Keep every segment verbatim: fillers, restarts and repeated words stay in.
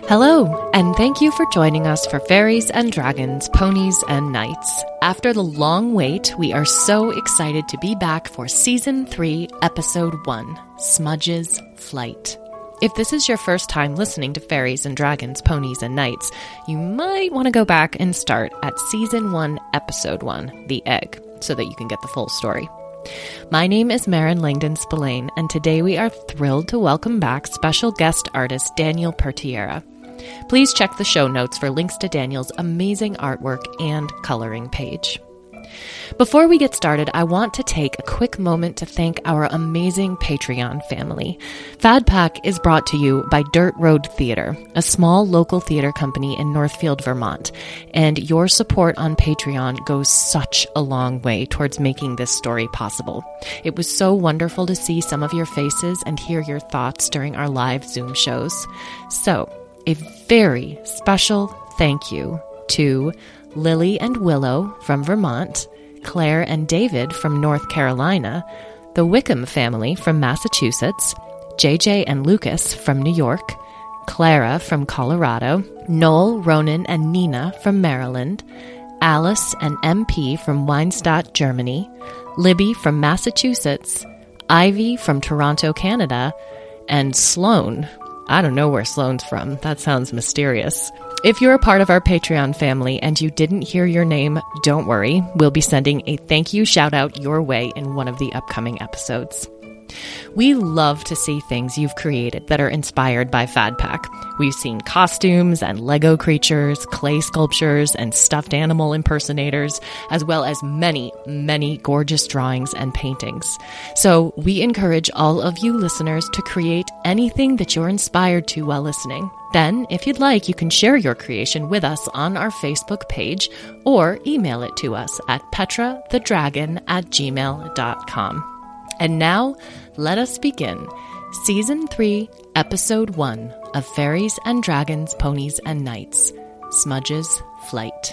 Hello, and thank you for joining us for Fairies and Dragons, Ponies and Knights. After the long wait, we are so excited to be back for Season three, Episode one, Smudge's Flight. If this is your first time listening to Fairies and Dragons, Ponies and Knights, you might want to go back and start at Season one, Episode one, The Egg, so that you can get the full story. My name is Maren Langdon Spillane, and today we are thrilled to welcome back special guest artist Daniel Pertiera. Please check the show notes for links to Daniel's amazing artwork and coloring page. Before we get started, I want to take a quick moment to thank our amazing Patreon family. FadPack is brought to you by Dirt Road Theater, a small local theater company in Northfield, Vermont, and your support on Patreon goes such a long way towards making this story possible. It was so wonderful to see some of your faces and hear your thoughts during our live Zoom shows. So, a very special thank you to Lily and Willow from Vermont, Claire and David from North Carolina, the Wickham family from Massachusetts, J J and Lucas from New York, Clara from Colorado, Noel, Ronan, and Nina from Maryland, Alice and M P from Weinstadt, Germany, Libby from Massachusetts, Ivy from Toronto, Canada, and Sloan. I don't know where Sloane's from. That sounds mysterious. If you're a part of our Patreon family and you didn't hear your name, don't worry. We'll be sending a thank you shout out your way in one of the upcoming episodes. We love to see things you've created that are inspired by FadPack. We've seen costumes and Lego creatures, clay sculptures, and stuffed animal impersonators, as well as many, many gorgeous drawings and paintings. So we encourage all of you listeners to create anything that you're inspired to while listening. Then, if you'd like, you can share your creation with us on our Facebook page or email it to us at petrathedragon at gmail dot com. And now, let us begin Season three, Episode one of Fairies and Dragons, Ponies and Knights, Smudge's Flight.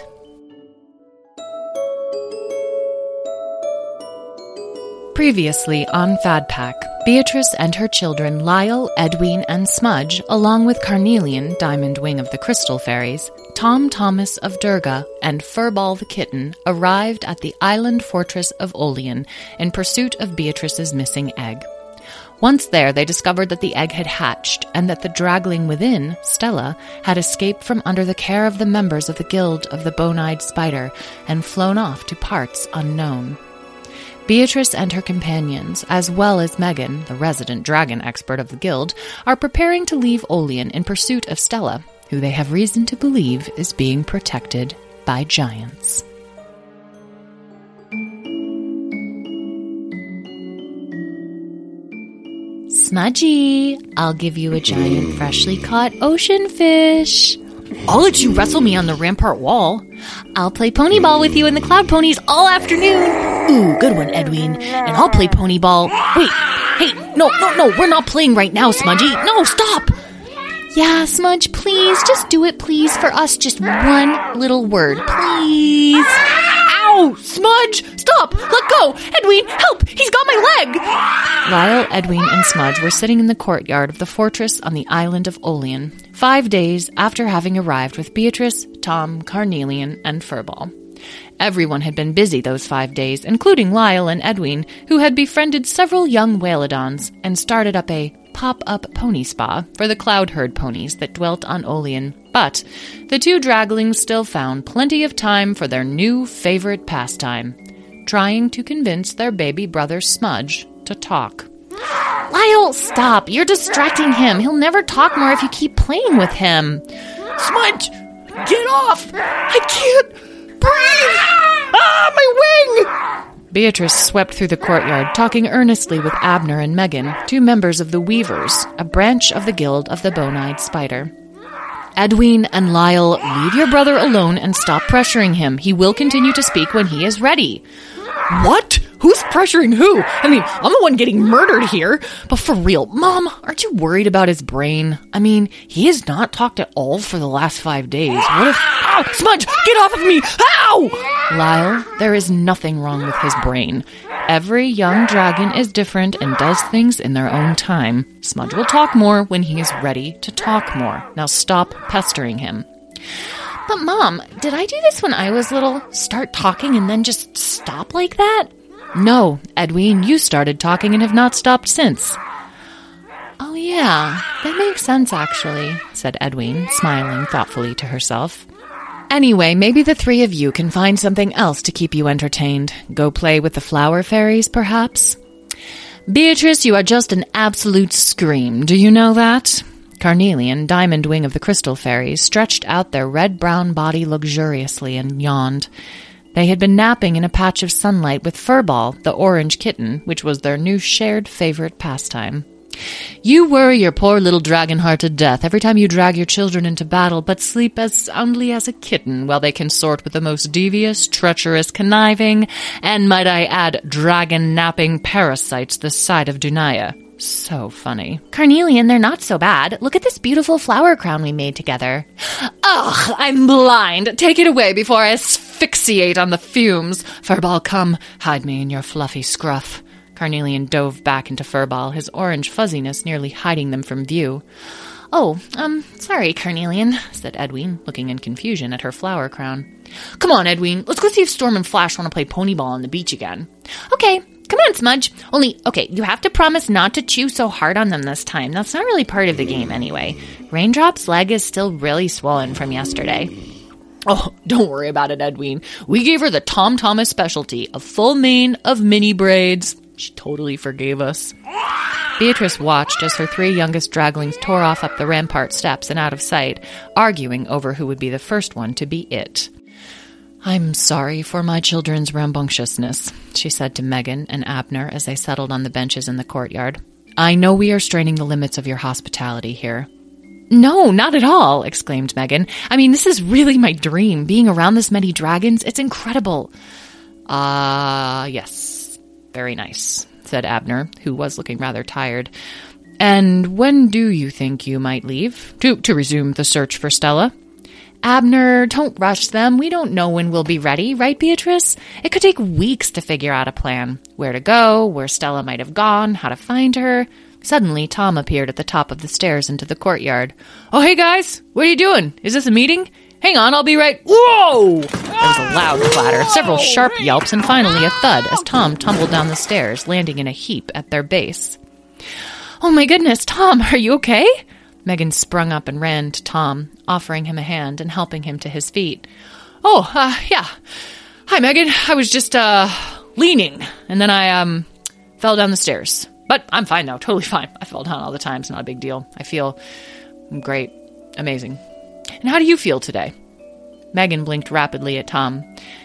Previously on FadPack, Beatrice and her children Lyle, Edwin, and Smudge, along with Carnelian, Diamond Wing of the Crystal Fairies, Tom Thomas of Durga, and Furball the Kitten arrived at the island fortress of Olean in pursuit of Beatrice's missing egg. Once there, they discovered that the egg had hatched and that the dragling within, Stella, had escaped from under the care of the members of the Guild of the Bone-Eyed Spider and flown off to parts unknown. Beatrice and her companions, as well as Megan, the resident dragon expert of the guild, are preparing to leave Olean in pursuit of Stella, who they have reason to believe is being protected by giants. Smudgy, I'll give you a giant freshly caught ocean fish. I'll let you wrestle me on the rampart wall. I'll play pony ball with you in the cloud ponies all afternoon. Ooh, good one, Edwin. And I'll play pony ball. Wait, hey, no, no, no, we're not playing right now, Smudgy. No, stop. Yeah, Smudge, please, just do it, please, for us. Just one little word, please. Ow, Smudge, stop, let go. Edwin, help, he's got my leg. Lyle, Edwin, and Smudge were sitting in the courtyard of the fortress on the island of Olean, five days after having arrived with Beatrice, Tom, Carnelian, and Furball. Everyone had been busy those five days, including Lyle and Edwin, who had befriended several young Whalodons and started up a pop-up pony spa for the cloud herd ponies that dwelt on Olean. But the two draglings still found plenty of time for their new favorite pastime, trying to convince their baby brother Smudge to talk. Lyle, stop! You're distracting him. He'll never talk more if you keep playing with him. Smudge, get off! I can't breathe! Ah, my wing! Beatrice swept through the courtyard, talking earnestly with Abner and Megan, two members of the Weavers, a branch of the Guild of the Bone-Eyed Spider. Edwin and Lyle, leave your brother alone and stop pressuring him. He will continue to speak when he is ready. What? Who's pressuring who? I mean, I'm the one getting murdered here. But for real, Mom, aren't you worried about his brain? I mean, he has not talked at all for the last five days. What if... Ow! Smudge! Get off of me! Ow! Lyle, there is nothing wrong with his brain. Every young dragon is different and does things in their own time. Smudge will talk more when he is ready to talk more. Now stop pestering him. But Mom, did I do this when I was little? Start talking and then just stop like that? No, Edwin, you started talking and have not stopped since. Oh yeah, that makes sense actually, said Edwin, smiling thoughtfully to herself. Anyway, maybe the three of you can find something else to keep you entertained. Go play with the flower fairies, perhaps? Beatrice, you are just an absolute scream. Do you know that? Carnelian, Diamond Wing of the Crystal Fairies, stretched out their red-brown body luxuriously and yawned. They had been napping in a patch of sunlight with Furball, the orange kitten, which was their new shared favorite pastime. You worry your poor little dragon heart to death every time you drag your children into battle, but sleep as soundly as a kitten while they consort with the most devious, treacherous, conniving, and, might I add, dragon-napping parasites this side of Dunaya. So funny. Carnelian, they're not so bad. Look at this beautiful flower crown we made together. Ugh, I'm blind. Take it away before I asphyxiate on the fumes. Furball, come. Hide me in your fluffy scruff. Carnelian dove back into Furball, his orange fuzziness nearly hiding them from view. Oh, um, sorry, Carnelian, said Edwin, looking in confusion at her flower crown. Come on, Edwin, let's go see if Storm and Flash want to play ponyball on the beach again. Okay, come on, Smudge. Only, okay, you have to promise not to chew so hard on them this time. That's not really part of the game anyway. Raindrop's leg is still really swollen from yesterday. Oh, don't worry about it, Edwin. We gave her the Tom Thomas specialty, a full mane of mini braids. She totally forgave us. Beatrice watched as her three youngest draglings tore off up the rampart steps and out of sight, arguing over who would be the first one to be it. I'm sorry for my children's rambunctiousness, she said to Megan and Abner as they settled on the benches in the courtyard. I know we are straining the limits of your hospitality here. No, not at all, exclaimed Megan. I mean, this is really my dream. Being around this many dragons, it's incredible. Ah, uh, yes. Very nice, said Abner, who was looking rather tired. And when do you think you might leave? To to resume the search for Stella? Abner, don't rush them. We don't know when we'll be ready, right, Beatrice? It could take weeks to figure out a plan. Where to go, where Stella might have gone, how to find her. Suddenly, Tom appeared at the top of the stairs into the courtyard. Oh, hey, guys. What are you doing? Is this a meeting? Hang on, I'll be right... Whoa! There was a loud clatter, several sharp yelps, and finally a thud as Tom tumbled down the stairs, landing in a heap at their base. Oh my goodness, Tom, are you okay? Megan sprung up and ran to Tom, offering him a hand and helping him to his feet. Oh, uh, yeah. Hi, Megan. I was just, uh, leaning, and then I, um, fell down the stairs. But I'm fine now, totally fine. I fall down all the time, it's not a big deal. I feel great, amazing. And how do you feel today? Megan blinked rapidly at Tom.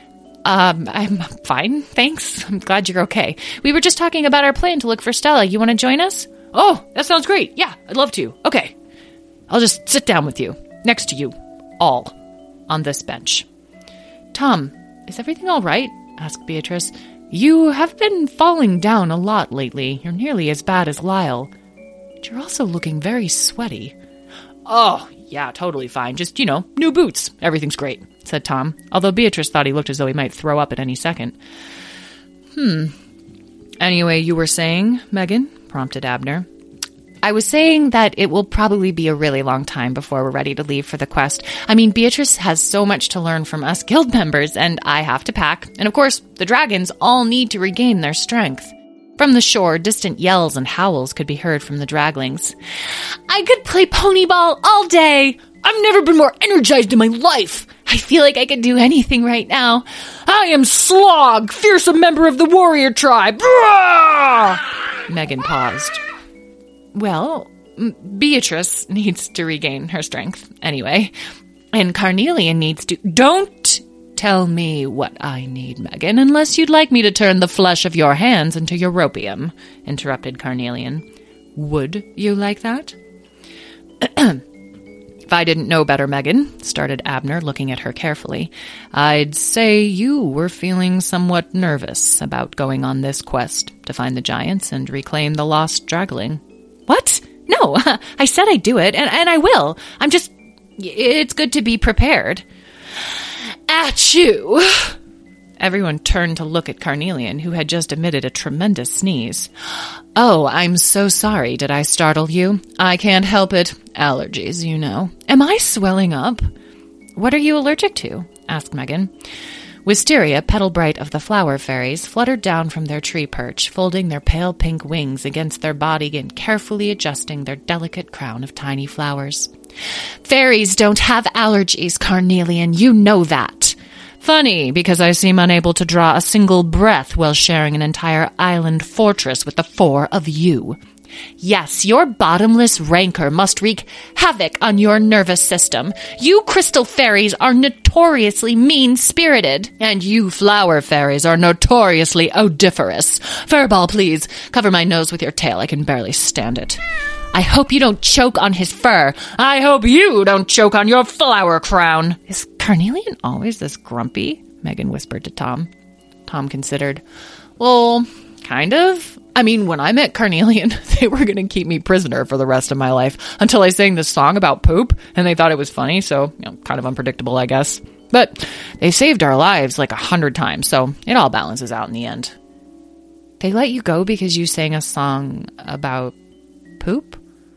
Um, I'm fine, thanks. I'm glad you're okay. We were just talking about our plan to look for Stella. You want to join us? Oh, that sounds great. Yeah, I'd love to. Okay. I'll just sit down with you, next to you, all, on this bench. Tom, is everything all right? Asked Beatrice. You have been falling down a lot lately. You're nearly as bad as Lyle. But you're also looking very sweaty. Oh, yeah, totally fine. Just, you know, new boots. Everything's great, said Tom, although Beatrice thought he looked as though he might throw up at any second. Hmm. Anyway, you were saying, Megan? Prompted Abner. I was saying that it will probably be a really long time before we're ready to leave for the quest. I mean, Beatrice has so much to learn from us guild members, and I have to pack. And of course, the dragons all need to regain their strength. From the shore, distant yells and howls could be heard from the draglings. I could play ponyball all day. I've never been more energized in my life. I feel like I could do anything right now. I am Slog, fearsome member of the warrior tribe. Megan paused. Well, Beatrice needs to regain her strength anyway. And Carnelian needs to... Don't tell me what I need, Megan, unless you'd like me to turn the flesh of your hands into europium, interrupted Carnelian. Would you like that? If I didn't know better, Megan, started Abner, looking at her carefully, I'd say you were feeling somewhat nervous about going on this quest to find the giants and reclaim the lost Dragling. What? No, I said I'd do it, and, and I will. I'm just... It's good to be prepared. At you! Everyone turned to look at Carnelian, who had just emitted a tremendous sneeze. Oh, I'm so sorry. Did I startle you? I can't help it. Allergies, you know. Am I swelling up? What are you allergic to? Asked Megan. Wisteria, Petal Bright of the flower fairies, fluttered down from their tree perch, folding their pale pink wings against their body and carefully adjusting their delicate crown of tiny flowers. Fairies don't have allergies, Carnelian. You know that. Funny, because I seem unable to draw a single breath while sharing an entire island fortress with the four of you. Yes, your bottomless rancor must wreak havoc on your nervous system. You crystal fairies are notoriously mean-spirited, and you flower fairies are notoriously odoriferous. Furball, please, cover my nose with your tail. I can barely stand it. I hope you don't choke on his fur. I hope you don't choke on your flower crown. Is Carnelian always this grumpy? Megan whispered to Tom. Tom considered. Well, kind of. I mean, when I met Carnelian, they were going to keep me prisoner for the rest of my life until I sang this song about poop, and they thought it was funny, so, you know, kind of unpredictable, I guess. But they saved our lives like a hundred times, so it all balances out in the end. They let you go because you sang a song about poop?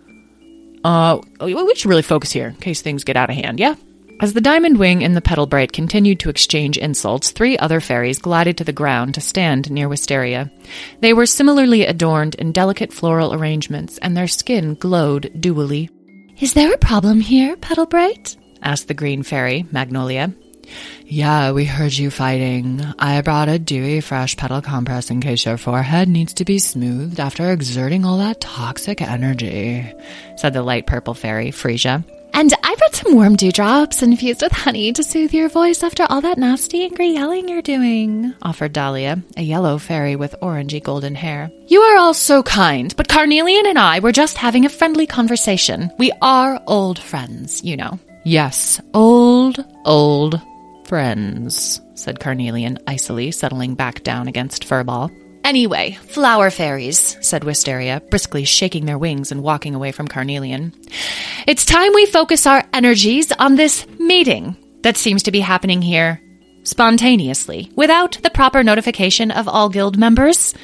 Uh, we should really focus here in case things get out of hand, yeah? As the Diamond Wing and the Petal Bright continued to exchange insults, three other fairies glided to the ground to stand near Wisteria. They were similarly adorned in delicate floral arrangements, and their skin glowed dewily. Is there a problem here, Petal Bright? Asked the green fairy, Magnolia. Yeah, we heard you fighting. I brought a dewy, fresh petal compress in case your forehead needs to be smoothed after exerting all that toxic energy, said the light purple fairy, Frisia. And I brought some warm dewdrops infused with honey to soothe your voice after all that nasty, angry yelling you're doing, offered Dahlia, a yellow fairy with orangey golden hair. You are all so kind, but Carnelian and I were just having a friendly conversation. We are old friends, you know. Yes, old, old friends, said Carnelian icily, settling back down against Furball. Anyway, flower fairies, said Wisteria, briskly shaking their wings and walking away from Carnelian. It's time we focus our energies on this meeting that seems to be happening here spontaneously, without the proper notification of all guild members.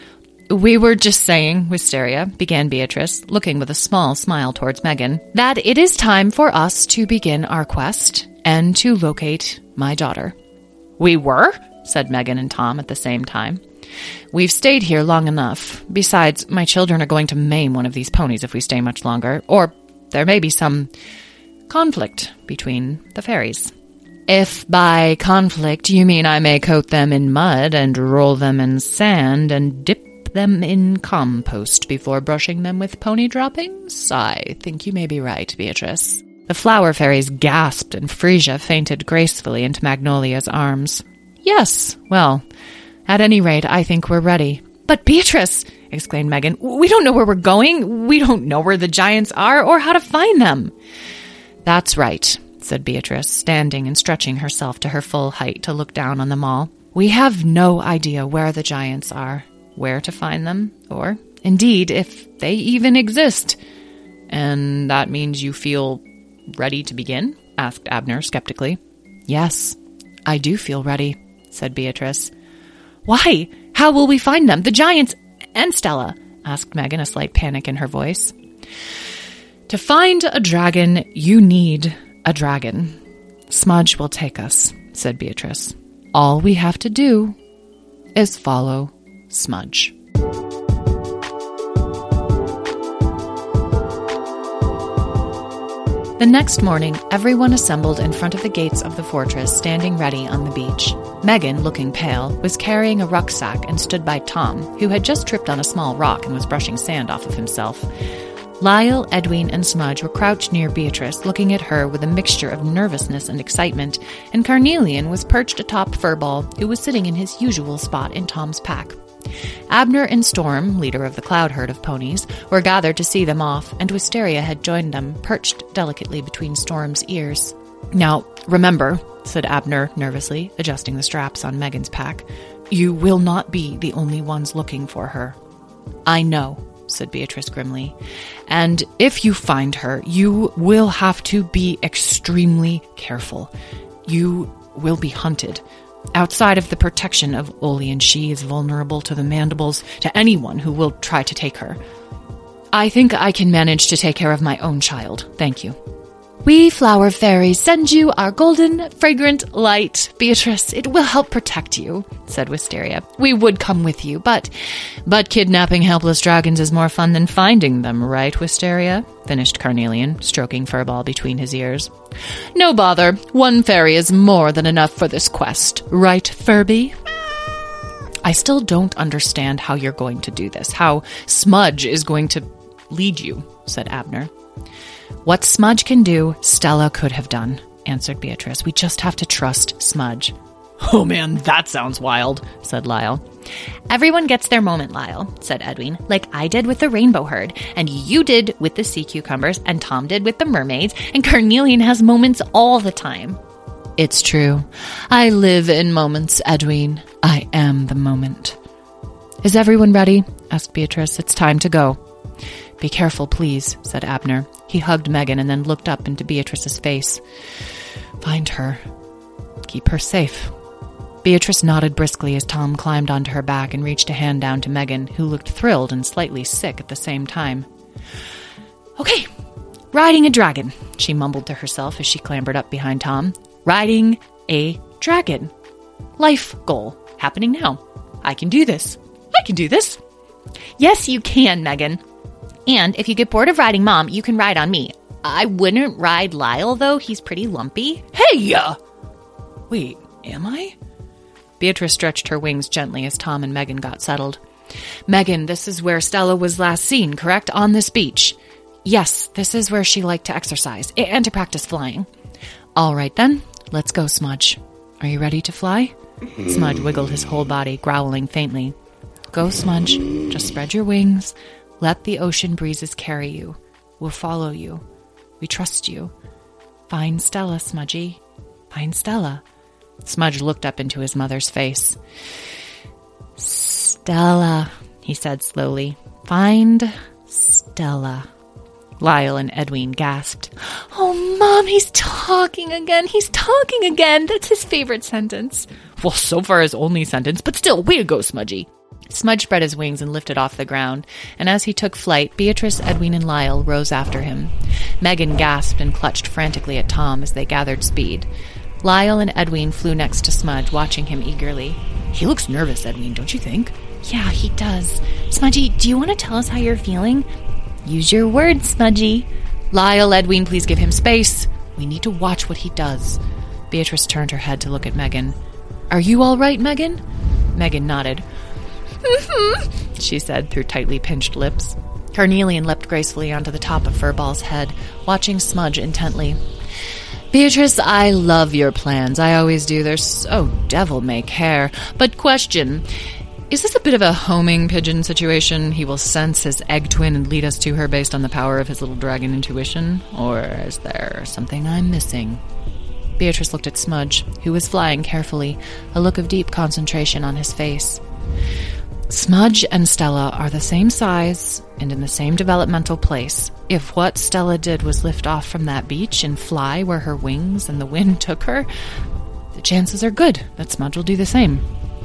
We were just saying, Wisteria, began Beatrice, looking with a small smile towards Megan, that it is time for us to begin our quest and to locate my daughter. We were? Said Megan and Tom at the same time. We've stayed here long enough. Besides, my children are going to maim one of these ponies if we stay much longer, or there may be some conflict between the fairies. If by conflict you mean I may coat them in mud and roll them in sand and dip them in compost before brushing them with pony droppings, I think you may be right, Beatrice. The flower fairies gasped and Frisia fainted gracefully into Magnolia's arms. Yes, well, at any rate, I think we're ready. But Beatrice, exclaimed Megan, we don't know where we're going. We don't know where the giants are or how to find them. That's right, said Beatrice, standing and stretching herself to her full height to look down on them all. We have no idea where the giants are, where to find them, or, indeed, if they even exist. And that means you feel ready to begin? Asked Abner skeptically. Yes, I do feel ready, said Beatrice. Why? How will we find them? The giants and Stella? Asked Megan, a slight panic in her voice. To find a dragon, you need a dragon. Smudge will take us, said Beatrice. All we have to do is follow Smudge. The next morning, everyone assembled in front of the gates of the fortress, standing ready on the beach. Megan, looking pale, was carrying a rucksack and stood by Tom, who had just tripped on a small rock and was brushing sand off of himself. Lyle, Edwin, and Smudge were crouched near Beatrice, looking at her with a mixture of nervousness and excitement, and Carnelian was perched atop Furball, who was sitting in his usual spot in Tom's pack. Abner and Storm, leader of the cloud herd of ponies, were gathered to see them off, and Wisteria had joined them, perched delicately between Storm's ears. "Now, remember," said Abner nervously, adjusting the straps on Megan's pack, "you will not be the only ones looking for her." "I know," said Beatrice grimly. "And if you find her, you will have to be extremely careful. You will be hunted. Outside of the protection of Olian, she is vulnerable to the mandibles, to anyone who will try to take her. I think I can manage to take care of my own child. Thank you." "We flower fairies send you our golden, fragrant light, Beatrice. It will help protect you," said Wisteria. "We would come with you, but... But kidnapping helpless dragons is more fun than finding them, right, Wisteria?" finished Carnelian, stroking Furball between his ears. "No bother. One fairy is more than enough for this quest. Right, Furby?" "I still don't understand how you're going to do this, how Smudge is going to lead you," said Abner. "What Smudge can do, Stella could have done," answered Beatrice. "We just have to trust Smudge." "Oh man, that sounds wild," said Lyle. "Everyone gets their moment, Lyle," said Edwin, "like I did with the rainbow herd, and you did with the sea cucumbers, and Tom did with the mermaids, and Carnelian has moments all the time." "It's true. I live in moments, Edwin. I am the moment." "Is everyone ready?" asked Beatrice. "It's time to go." "Be careful, please," said Abner. He hugged Megan and then looked up into Beatrice's face. "Find her. Keep her safe." Beatrice nodded briskly as Tom climbed onto her back and reached a hand down to Megan, who looked thrilled and slightly sick at the same time. "Okay, riding a dragon," she mumbled to herself as she clambered up behind Tom. "Riding a dragon. Life goal. Happening now. I can do this. I can do this." "Yes, you can, Megan. And if you get bored of riding Mom, you can ride on me. I wouldn't ride Lyle, though. He's pretty lumpy." "Hey! Uh, wait, am I?" Beatrice stretched her wings gently as Tom and Megan got settled. "Megan, this is where Stella was last seen, correct? On this beach?" "Yes, this is where she liked to exercise and to practice flying." "All right, then. Let's go, Smudge. Are you ready to fly?" Smudge wiggled his whole body, growling faintly. "Go, Smudge. Just spread your wings. Let the ocean breezes carry you. We'll follow you. We trust you. Find Stella, Smudgy. Find Stella." Smudge looked up into his mother's face. "Stella," he said slowly. "Find Stella." Lyle and Edwin gasped. "Oh, Mom, he's talking again. He's talking again. That's his favorite sentence." "Well, so far his only sentence, but still, way to go, Smudgy." Smudge spread his wings and lifted off the ground, and as he took flight, Beatrice, Edwin, and Lyle rose after him. Megan gasped and clutched frantically at Tom as they gathered speed. Lyle and Edwin flew next to Smudge, watching him eagerly. "He looks nervous, Edwin, don't you think?" "Yeah, he does. Smudgy, do you want to tell us how you're feeling?" "Use your words, Smudgy." "Lyle, Edwin, please give him space. We need to watch what he does." Beatrice turned her head to look at Megan. "Are you all right, Megan?" Megan nodded. "Mm-hmm," she said through tightly pinched lips. Carnelian leapt gracefully onto the top of Furball's head, watching Smudge intently. "Beatrice, I love your plans. I always do. They're so devil-may-care. But question, is this a bit of a homing pigeon situation? He will sense his egg twin and lead us to her based on the power of his little dragon intuition? Or is there something I'm missing?" Beatrice looked at Smudge, who was flying carefully, a look of deep concentration on his face. "Smudge and Stella are the same size and in the same developmental place. If what Stella did was lift off from that beach and fly where her wings and the wind took her, the chances are good that Smudge will do the same."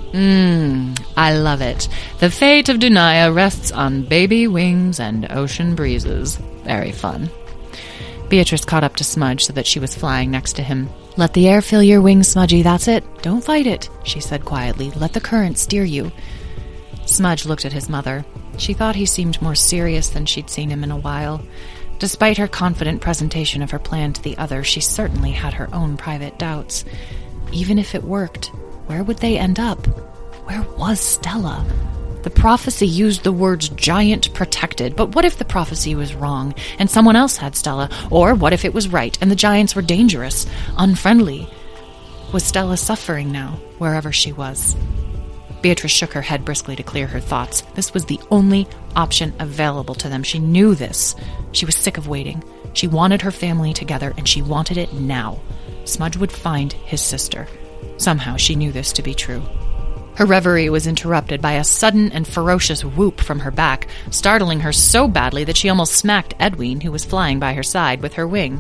Mmm, I love it. The fate of Dunia rests on baby wings and ocean breezes. Very fun. Beatrice caught up to Smudge so that she was flying next to him. "Let the air fill your wings, Smudgy, that's it. Don't fight it," she said quietly. "Let the current steer you." Smudge looked at his mother. She thought he seemed more serious than she'd seen him in a while. Despite her confident presentation of her plan to the others, she certainly had her own private doubts. Even if it worked, where would they end up? Where was Stella? The prophecy used the words giant protected, but what if the prophecy was wrong and someone else had Stella? Or what if it was right and the giants were dangerous, unfriendly? Was Stella suffering now, wherever she was? Beatrice shook her head briskly to clear her thoughts. This was the only option available to them. She knew this. She was sick of waiting. She wanted her family together, and she wanted it now. Smudge would find his sister. Somehow she knew this to be true. Her reverie was interrupted by a sudden and ferocious whoop from her back, startling her so badly that she almost smacked Edwin, who was flying by her side, with her wing.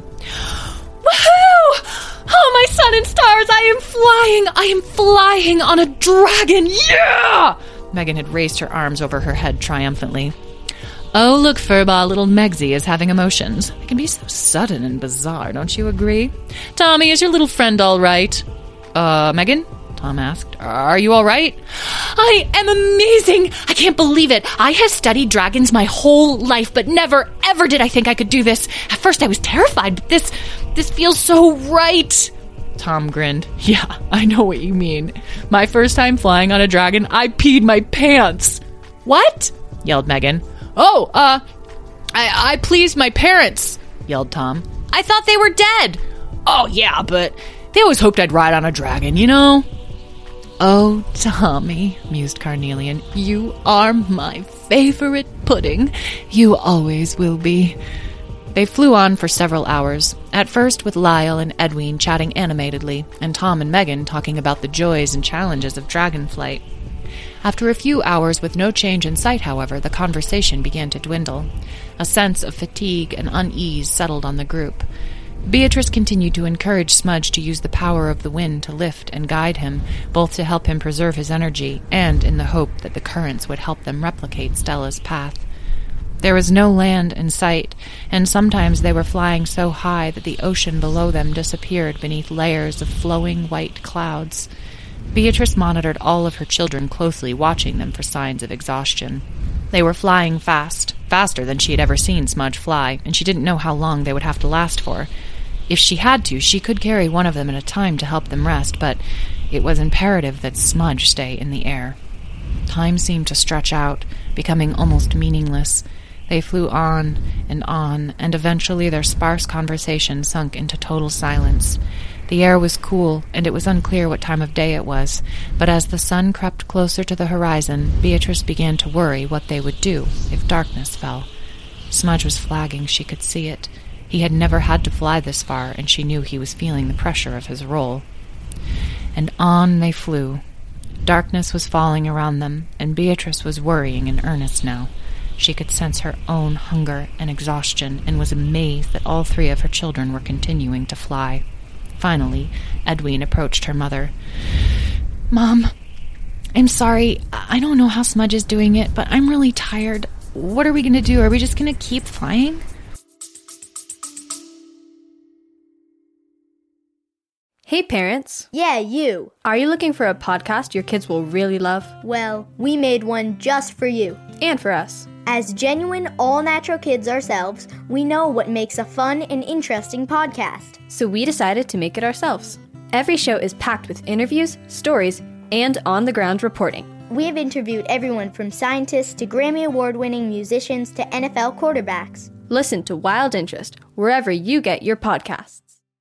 Woohoo! Oh, my sun and stars, I am flying! I am flying on a dragon! Yeah! Megan had raised her arms over her head triumphantly. Oh, look, Furball, little Megsy is having emotions. They can be so sudden and bizarre, don't you agree? Tommy, is your little friend all right? Uh, Megan? Tom asked. Are you all right? I am amazing! I can't believe it! I have studied dragons my whole life, but never, ever did I think I could do this. At first I was terrified, but this, this feels so right. Tom grinned. Yeah, I know what you mean. My first time flying on a dragon, I peed my pants. What? Yelled Megan. Oh, uh, I, I pleased my parents, yelled Tom. I thought they were dead. Oh, yeah, but they always hoped I'd ride on a dragon, you know? Oh, Tommy, mused Carnelian, you are my favorite pudding. You always will be. They flew on for several hours, at first with Lyle and Edwin chatting animatedly, and Tom and Megan talking about the joys and challenges of dragonflight. After a few hours with no change in sight, however, the conversation began to dwindle. A sense of fatigue and unease settled on the group. Beatrice continued to encourage Smudge to use the power of the wind to lift and guide him, both to help him preserve his energy and in the hope that the currents would help them replicate Stella's path. There was no land in sight, and sometimes they were flying so high that the ocean below them disappeared beneath layers of flowing white clouds. Beatrice monitored all of her children closely, watching them for signs of exhaustion. They were flying fast, faster than she had ever seen Smudge fly, and she didn't know how long they would have to last for. If she had to, she could carry one of them at a time to help them rest, but it was imperative that Smudge stay in the air. Time seemed to stretch out, becoming almost meaningless. They flew on and on, and eventually their sparse conversation sunk into total silence. The air was cool, and it was unclear what time of day it was, but as the sun crept closer to the horizon, Beatrice began to worry what they would do if darkness fell. Smudge was flagging, she could see it. He had never had to fly this far, and she knew he was feeling the pressure of his role. And on they flew. Darkness was falling around them, and Beatrice was worrying in earnest now. She could sense her own hunger and exhaustion, and was amazed that all three of her children were continuing to fly. Finally, Edwin approached her mother. Mom, I'm sorry. I don't know how Smudge is doing it, but I'm really tired. What are we going to do? Are we just going to keep flying? Hey parents. Yeah, you. Are you looking for a podcast your kids will really love? Well, we made one just for you. And for us. As genuine, all-natural kids ourselves, we know what makes a fun and interesting podcast. So we decided to make it ourselves. Every show is packed with interviews, stories, and on-the-ground reporting. We have interviewed everyone from scientists to Grammy Award-winning musicians to N F L quarterbacks. Listen to Wild Interest wherever you get your podcasts.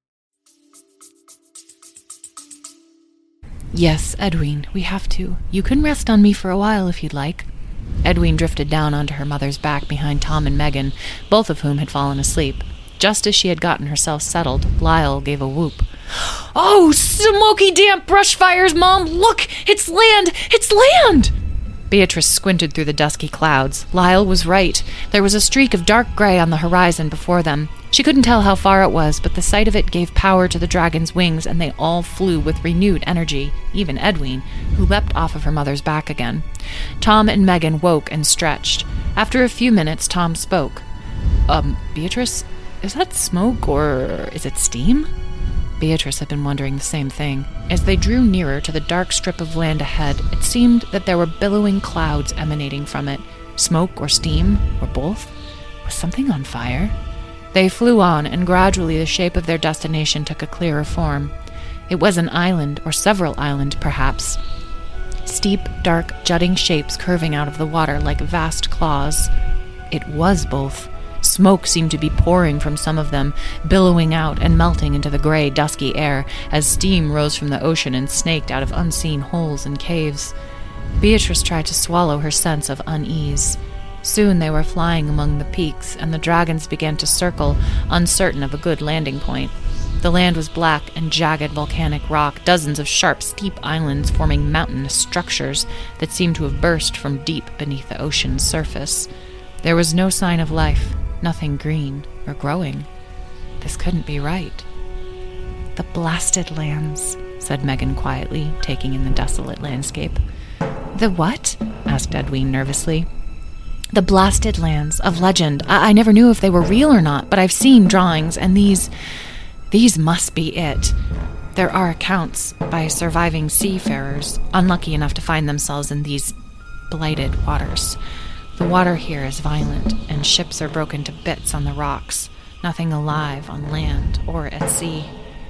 Yes, Edwin, we have to. You can rest on me for a while if you'd like. Edwin drifted down onto her mother's back behind Tom and Megan, both of whom had fallen asleep. Just as she had gotten herself settled, Lyle gave a whoop. Oh, smoky damp brush fires, Mom! Look! It's land! It's land! Beatrice squinted through the dusky clouds. Lyle was right. There was a streak of dark gray on the horizon before them. She couldn't tell how far it was, but the sight of it gave power to the dragon's wings, and they all flew with renewed energy, even Edwin, who leapt off of her mother's back again. Tom and Megan woke and stretched. After a few minutes, Tom spoke. Um, Beatrice, is that smoke or is it steam? Beatrice had been wondering the same thing. As they drew nearer to the dark strip of land ahead, it seemed that there were billowing clouds emanating from it. Smoke or steam, or both? Was something on fire? They flew on, and gradually the shape of their destination took a clearer form. It was an island, or several islands, perhaps. Steep, dark, jutting shapes curving out of the water like vast claws. It was both. Smoke seemed to be pouring from some of them, billowing out and melting into the gray, dusky air as steam rose from the ocean and snaked out of unseen holes and caves. Beatrice tried to swallow her sense of unease. Soon they were flying among the peaks, and the dragons began to circle, uncertain of a good landing point. The land was black and jagged volcanic rock, dozens of sharp, steep islands forming mountainous structures that seemed to have burst from deep beneath the ocean's surface. There was no sign of life, nothing green or growing. This couldn't be right. "The blasted lands," said Megan quietly, taking in the desolate landscape. "The what?" asked Edwin nervously. "The blasted lands of legend. I-, I never knew if they were real or not, but I've seen drawings, and these... these must be it. There are accounts by surviving seafarers, unlucky enough to find themselves in these blighted waters. The water here is violent, and ships are broken to bits on the rocks. Nothing alive on land or at sea."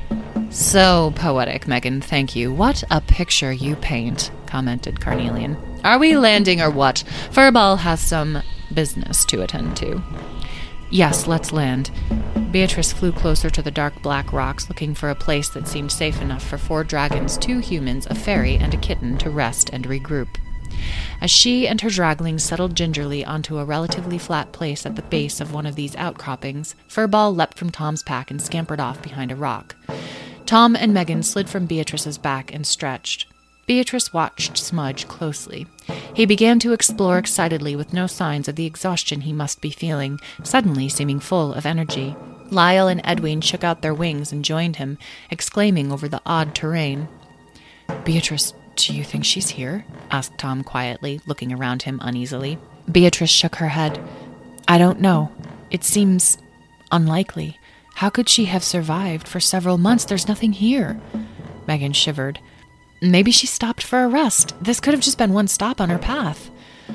"So poetic, Megan, thank you. What a picture you paint," commented Carnelian. "Are we landing or what? Furball has some business to attend to." "Yes, let's land." Beatrice flew closer to the dark black rocks, looking for a place that seemed safe enough for four dragons, two humans, a fairy, and a kitten to rest and regroup. As she and her draglings settled gingerly onto a relatively flat place at the base of one of these outcroppings, Furball leapt from Tom's pack and scampered off behind a rock. Tom and Megan slid from Beatrice's back and stretched. Beatrice watched Smudge closely. He began to explore excitedly with no signs of the exhaustion he must be feeling, suddenly seeming full of energy. Lyle and Edwin shook out their wings and joined him, exclaiming over the odd terrain. "Beatrice, do you think she's here?" asked Tom quietly, looking around him uneasily. Beatrice shook her head. "I don't know. It seems unlikely. How could she have survived for several months? There's nothing here." Megan shivered. "Maybe she stopped for a rest. This could have just been one stop on her path."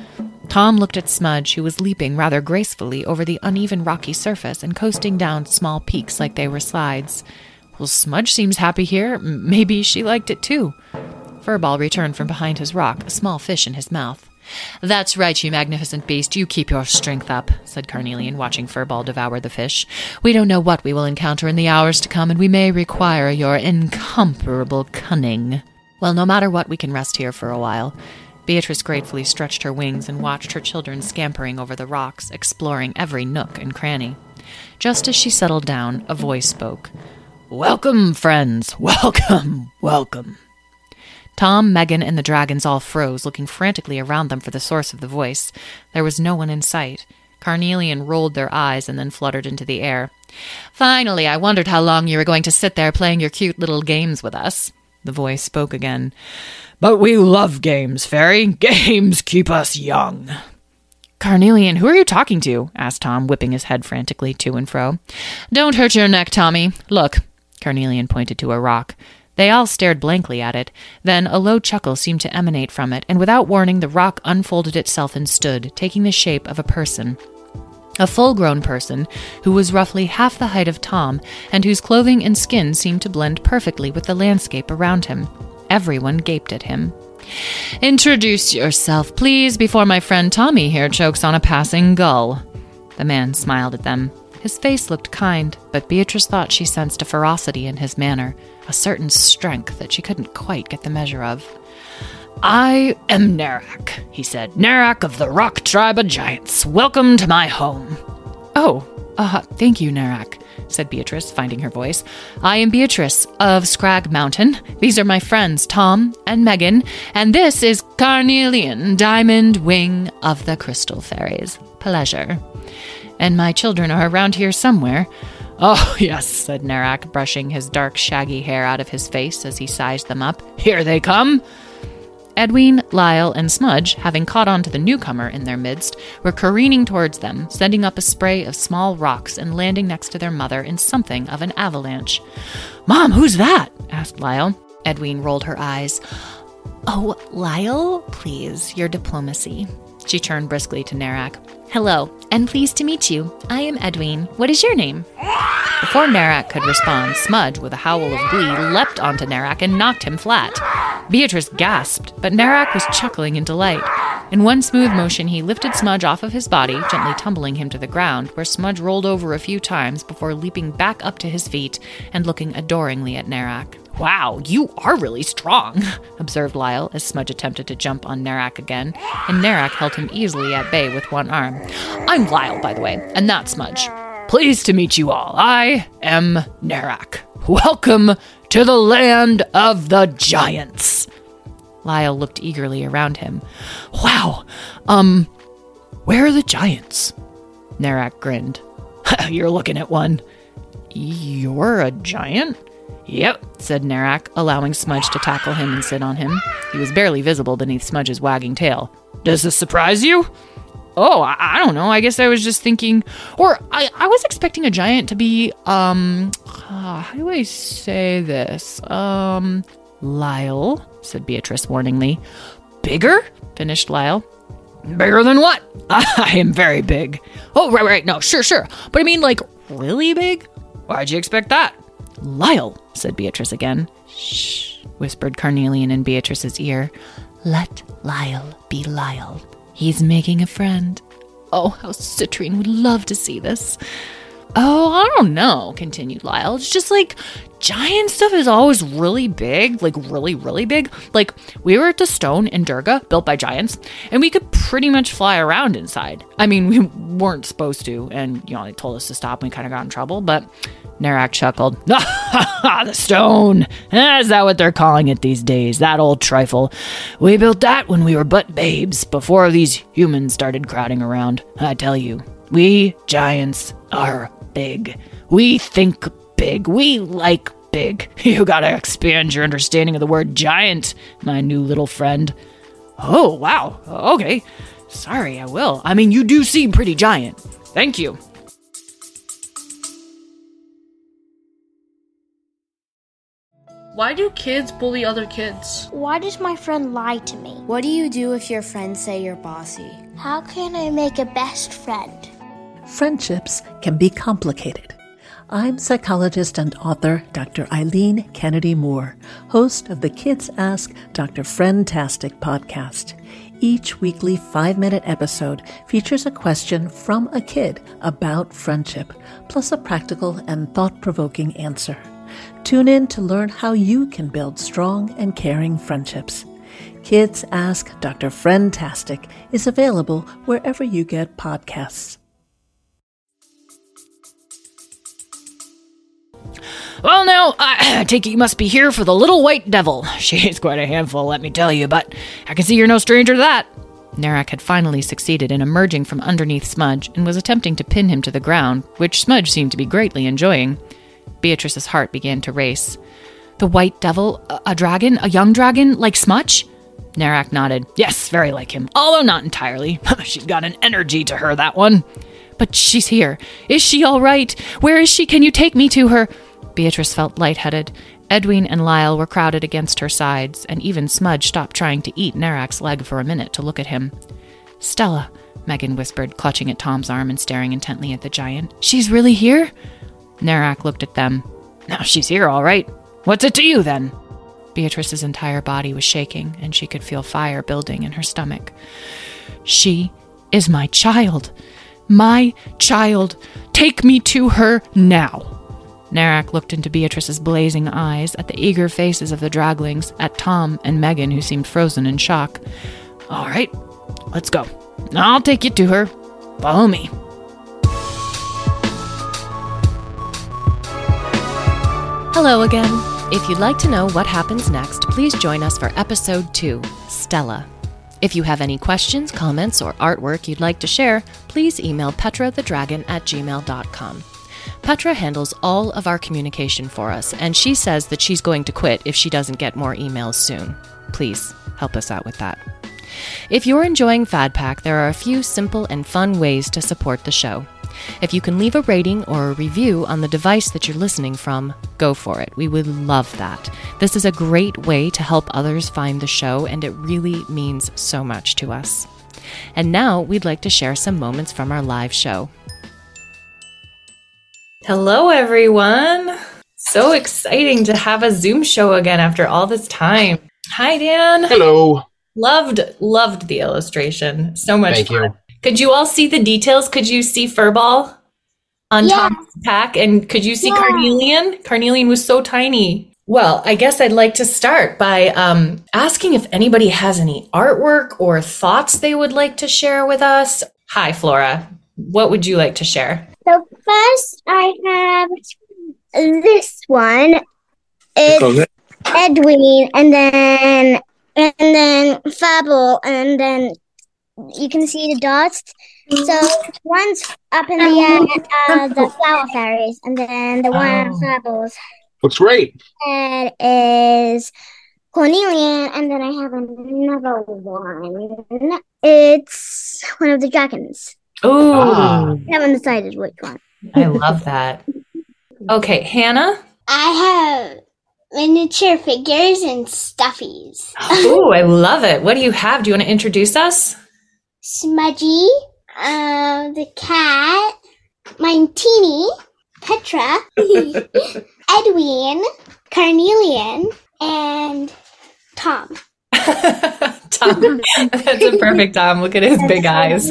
Tom looked at Smudge, who was leaping rather gracefully over the uneven rocky surface and coasting down small peaks like they were slides. "Well, Smudge seems happy here. Maybe she liked it too." Furball returned from behind his rock, a small fish in his mouth. "That's right, you magnificent beast. You keep your strength up," said Carnelian, watching Furball devour the fish. "We don't know what we will encounter in the hours to come, and we may require your incomparable cunning." "Well, no matter what, we can rest here for a while." Beatrice gratefully stretched her wings and watched her children scampering over the rocks, exploring every nook and cranny. Just as she settled down, a voice spoke. "Welcome, friends. Welcome, welcome." Tom, Megan, and the dragons all froze, looking frantically around them for the source of the voice. There was no one in sight. Carnelian rolled their eyes and then fluttered into the air. "Finally, I wondered how long you were going to sit there playing your cute little games with us." The voice spoke again. "But we love games, Fairy. Games keep us young." "Carnelian, who are you talking to?" asked Tom, whipping his head frantically to and fro. "Don't hurt your neck, Tommy. Look." Carnelian pointed to a rock. They all stared blankly at it. Then a low chuckle seemed to emanate from it, and without warning, the rock unfolded itself and stood, taking the shape of a person. A full-grown person who was roughly half the height of Tom, and whose clothing and skin seemed to blend perfectly with the landscape around him. Everyone gaped at him. "Introduce yourself, please, before my friend Tommy here chokes on a passing gull." The man smiled at them. His face looked kind, but Beatrice thought she sensed a ferocity in his manner, a certain strength that she couldn't quite get the measure of. "I am Narak," he said. "Narak of the Rock Tribe of Giants. Welcome to my home." "Oh, uh, thank you, Narak," said Beatrice, finding her voice. "I am Beatrice of Scrag Mountain. These are my friends, Tom and Megan, and this is Carnelian, Diamond Wing of the Crystal Fairies. Pleasure. And my children are around here somewhere." "Oh, yes," said Narak, brushing his dark, shaggy hair out of his face as he sized them up. "Here they come." Edwin, Lyle, and Smudge, having caught on to the newcomer in their midst, were careening towards them, sending up a spray of small rocks and landing next to their mother in something of an avalanche. "Mom, who's that?" asked Lyle. Edwin rolled her eyes. "Oh, Lyle, please, your diplomacy." She turned briskly to Narak. "Hello, and pleased to meet you. I am Edwin. What is your name?" Before Narak could respond, Smudge, with a howl of glee, leapt onto Narak and knocked him flat. Beatrice gasped, but Narak was chuckling in delight. In one smooth motion, he lifted Smudge off of his body, gently tumbling him to the ground, where Smudge rolled over a few times before leaping back up to his feet and looking adoringly at Narak. "Wow, you are really strong," observed Lyle as Smudge attempted to jump on Narak again, and Narak held him easily at bay with one arm. "I'm Lyle, by the way, and that's Smudge. Pleased to meet you all. I am Narak. Welcome to the land of the giants." Lyle looked eagerly around him. "Wow, um, where are the giants?" Narak grinned. "You're looking at one." "You're a giant?" "Yep," said Narak, allowing Smudge to tackle him and sit on him. He was barely visible beneath Smudge's wagging tail. "Does this surprise you?" "Oh, I, I don't know. I guess I was just thinking, or I, I was expecting a giant to be, um, uh, how do I say this? Um, Lyle, said Beatrice warningly. "Bigger?" finished Lyle. "Bigger than what?" "I am very big." "Oh, right, right. No, sure, sure. But I mean, like, really big?" "Why'd you expect that?" "Lyle," said Beatrice again. "Shh," whispered Carnelian in Beatrice's ear. "Let Lyle be Lyle. He's making a friend." Oh, how Citrine would love to see this. "Oh, I don't know," continued Lyle. "It's just like giant stuff is always really big, like really, really big. Like we were at the stone in Durga, built by giants, and we could pretty much fly around inside. I mean, we weren't supposed to, and you know, they told us to stop and we kind of got in trouble, but Narak chuckled. "The stone! Is that what they're calling it these days? That old trifle. We built that when we were but babes, before these humans started crowding around. I tell you, we giants are big. We think big. We like big. You gotta expand your understanding of the word giant, my new little friend." "Oh, wow. Okay. Sorry, I will. I mean, you do seem pretty giant. Thank you." Why do kids bully other kids? Why does my friend lie to me? What do you do if your friends say you're bossy? How can I make a best friend? Friendships can be complicated. I'm psychologist and author Doctor Eileen Kennedy Moore, host of the Kids Ask Doctor Friendtastic podcast. Each weekly five-minute episode features a question from a kid about friendship, plus a practical and thought-provoking answer. Tune in to learn how you can build strong and caring friendships. Kids Ask Doctor Friendtastic is available wherever you get podcasts. "Well, now, I take it you must be here for the little white devil. She's quite a handful, let me tell you, but I can see you're no stranger to that." Narak had finally succeeded in emerging from underneath Smudge and was attempting to pin him to the ground, which Smudge seemed to be greatly enjoying. Beatrice's heart began to race. "The white devil? A, a dragon? A young dragon? Like Smudge?" Narak nodded. "Yes, very like him, although not entirely. She's got an energy to her, that one." "But she's here. Is she all right? Where is she? Can you take me to her?" Beatrice felt lightheaded. Edwin and Lyle were crowded against her sides, and even Smudge stopped trying to eat Narak's leg for a minute to look at him. "Stella," Megan whispered, clutching at Tom's arm and staring intently at the giant. "She's really here?" Narak looked at them. "Now she's here, all right. What's it to you, then?" Beatrice's entire body was shaking, and she could feel fire building in her stomach. "She is my child. My child. Take me to her now." Narak looked into Beatrice's blazing eyes, at the eager faces of the draglings, at Tom and Megan, who seemed frozen in shock. "All right, let's go. I'll take you to her. Follow me." Hello again. If you'd like to know what happens next, please join us for episode two, Stella. If you have any questions, comments, or artwork you'd like to share, please email petrathedragon at gmail dot com. Petra handles all of our communication for us, and she says that she's going to quit if she doesn't get more emails soon. Please help us out with that. If you're enjoying FadPack, there are a few simple and fun ways to support the show. If you can leave a rating or a review on the device that you're listening from, go for it. We would love that. This is a great way to help others find the show, and it really means so much to us. And now we'd like to share some moments from our live show. Hello, everyone. So exciting to have a Zoom show again after all this time. Hi, Dan. Hello. Loved, loved the illustration. So much Thank fun. you. Could you all see the details? Could you see Furball on Yeah. Tom's pack? And could you see Yeah. Carnelian? Carnelian was so tiny. Well, I guess I'd like to start by um, asking if anybody has any artwork or thoughts they would like to share with us. Hi, Flora. What would you like to share? So first I have this one. It's Edwin, and then and then Fable, and then you can see the dots. So one's up in the air, uh, the flower fairies, and then the one Oh. on Fable's Looks great. head is Cornelian, and then I have another one. It's one of the dragons. Oh, Ah. I haven't decided which one. I love that. Okay, Hannah. I have miniature figures and stuffies. Oh, I love it. What do you have? Do you want to introduce us? Smudgy, um, the cat, Mintini, Petra, Edwin, Carnelian, and Tom. Tom. That's a perfect Tom. Look at his big eyes.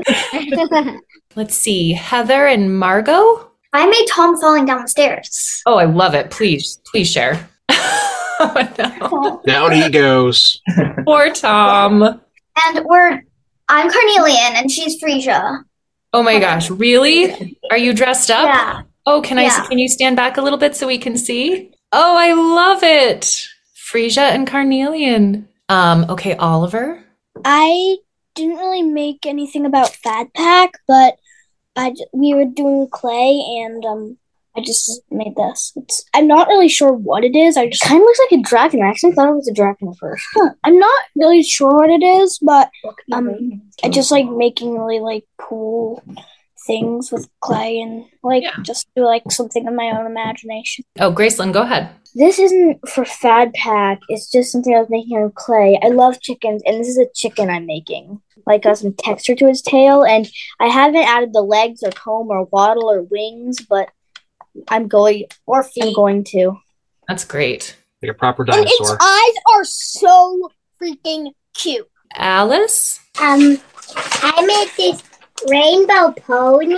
Let's see. Heather and Margot. I made Tom falling down the stairs. Oh, I love it. Please, please share. Oh, no. Down he goes. Poor Tom. And we're, I'm Carnelian, and she's Frisia. Oh my gosh. Really? Are you dressed up? Yeah. Oh, can I, Yeah. can you stand back a little bit so we can see? Oh, I love it. Frisia and Carnelian. Um, okay, Oliver. I didn't really make anything about Fat Pack, but I j- we were doing clay, and um, I just made this. It's, I'm not really sure what it is. I just Kind of looks like a dragon. I actually thought it was a dragon at first. Huh, I'm not really sure what it is, but um, I just like making really like cool things with clay and like Yeah. just do like something in my own imagination. Oh, Graceland, go ahead. This isn't for Fad Pack. It's just something I was making out of clay. I love chickens, and this is a chicken I'm making. Like, got some texture to its tail, and I haven't added the legs or comb or waddle or wings, but I'm going Or feet. I'm going to. That's great. Like a proper And its dinosaur. eyes are so freaking cute. Alice? Um, I made this rainbow pony,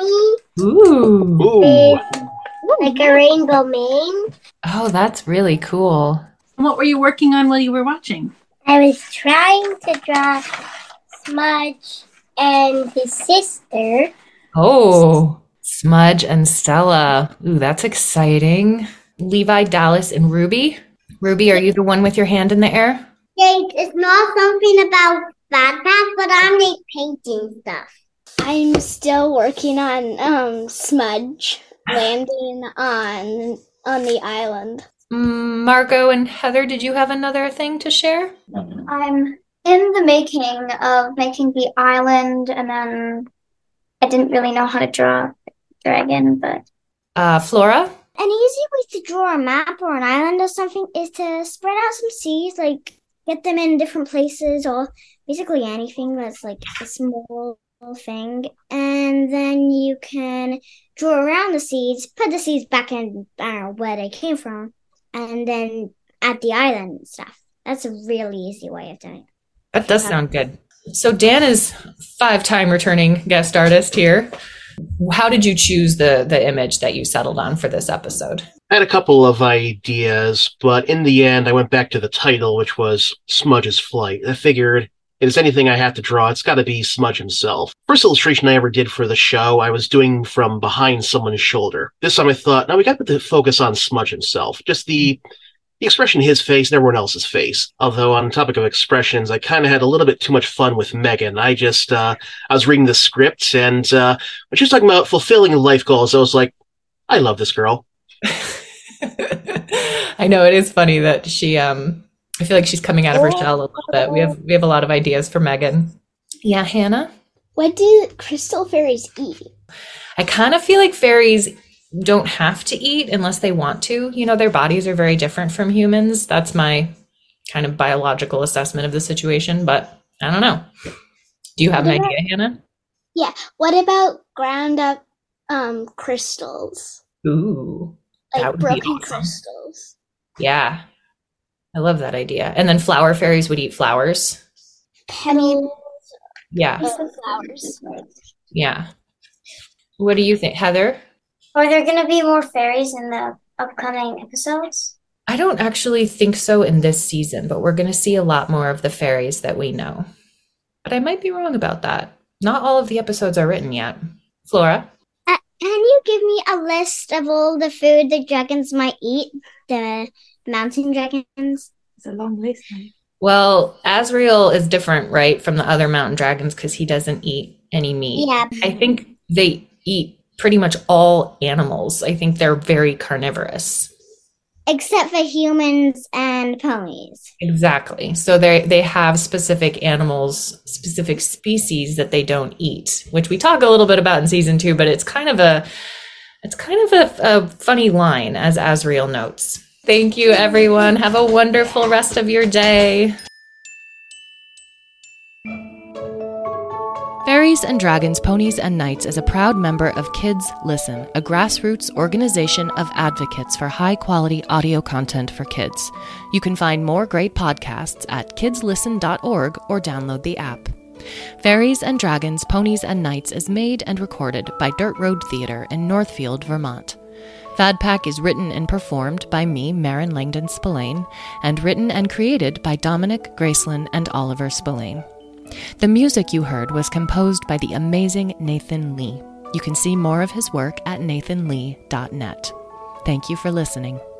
Ooh. Ooh. like a rainbow mane. Oh, that's really cool. What were you working on while you were watching? I was trying to draw Smudge and his sister. Oh, Smudge and Stella. Ooh, that's exciting. Levi, Dallas, and Ruby. Ruby, are you the one with your hand in the air? Jake, it's not something about Fat Pack, but I make painting stuff. I'm still working on um Smudge landing on on the island. Mm, Margot and Heather, did you have another thing to share? I'm in the making of making the island, and then I didn't really know how to draw a dragon, but Uh, Flora? an easy way to draw a map or an island or something is to spread out some seeds, like get them in different places, or basically anything that's like a small thing, and then you can draw around the seeds, put the seeds back in, I don't know where they came from, and then add the island and stuff. That's a really easy way of doing it. That does sound good. So Dan is five-time returning guest artist here. How did you choose the the image that you settled on for this episode? I had a couple of ideas, but in the end, I went back to the title, which was Smudge's Flight. I figured, if there's anything I have to draw, it's got to be Smudge himself. First illustration I ever did for the show, I was doing from behind someone's shoulder. This time I thought, no, we got to focus on Smudge himself. Just the, the expression in his face and everyone else's face. Although on the topic of expressions, I kind of had a little bit too much fun with Megan. I just, uh, I was reading the script, and uh, when she was talking about fulfilling life goals, I was like, I love this girl. I know it is funny that she um I feel like she's coming out of her shell a little bit. We have we have a lot of ideas for Megan. Yeah, Hannah? What do crystal fairies eat? I kind of feel like fairies don't have to eat unless they want to. You know, their bodies are very different from humans. That's my kind of biological assessment of the situation, but I don't know. Do you have an idea, Hannah? Yeah. What about ground up um crystals? Ooh. That Like would be broken awesome. crystals. Yeah. I love that idea. And then flower fairies would eat flowers. petals. Yeah. Flowers. Yeah. What do you think, Heather? Are there going to be more fairies in the upcoming episodes? I don't actually think so in this season, but we're going to see a lot more of the fairies that we know. But I might be wrong about that. Not all of the episodes are written yet. Flora? Uh, can you give me a list of all the food the dragons might eat? The mountain dragons? It's a long list. Right? Well, Azrael is different, right, from the other mountain dragons because he doesn't eat any meat. Yeah. I think they eat pretty much all animals. I think they're very carnivorous. Except for humans and ponies. Exactly. So they they have specific animals, specific species that they don't eat, which we talk a little bit about in season two, but it's kind of a it's kind of a, a funny line, as Azrael notes. Thank you, everyone. Have a wonderful rest of your day. Fairies and Dragons, Ponies and Knights is a proud member of Kids Listen, a grassroots organization of advocates for high-quality audio content for kids. You can find more great podcasts at kids listen dot org or download the app. Fairies and Dragons, Ponies and Knights is made and recorded by Dirt Road Theatre in Northfield, Vermont. Fad Pack is written and performed by me, Maren Langdon Spillane, and written and created by Dominic Graceland and Oliver Spillane. The music you heard was composed by the amazing Nathan Lee. You can see more of his work at nathan lee dot net. Thank you for listening.